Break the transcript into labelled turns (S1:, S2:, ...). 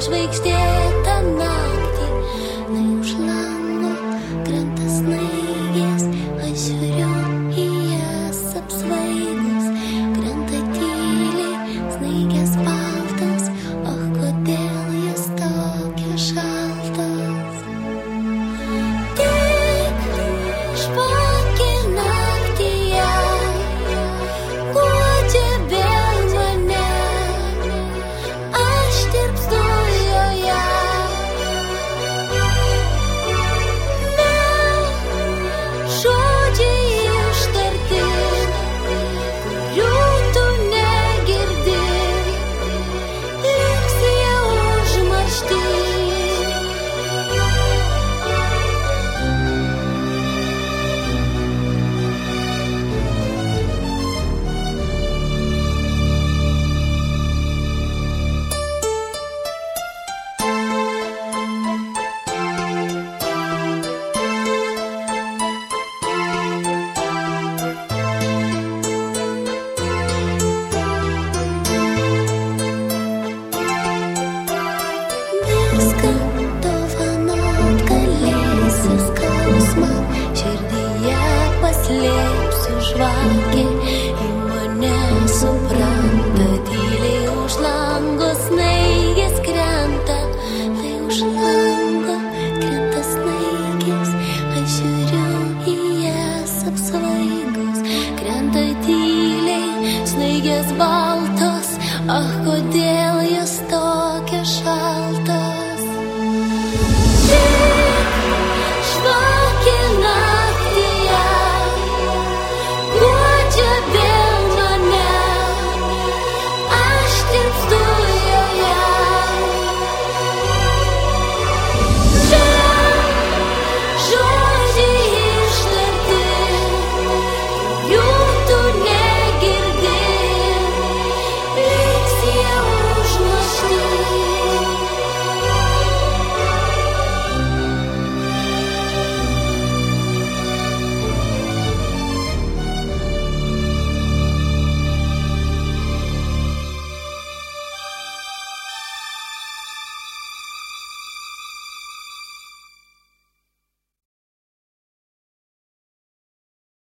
S1: žvaigždėtą naktį, tai už lango krenta snaigės, aš žiūriu į jas apsvaigus, krenta tyliai snaigės baltas, oh kodėl jis tokios šaltos. Tik žvakė naktyje guodžia vėl mane, aš tirpstu joje. Ne žodžiai ištarti, kurių tu negirdi, liks jie užmaršti. Viską dovanot galėsi skausmą, širdyje paslėpsiu žvakę, į mane supranta, tyliai už lango snaigės krenta, tai už lango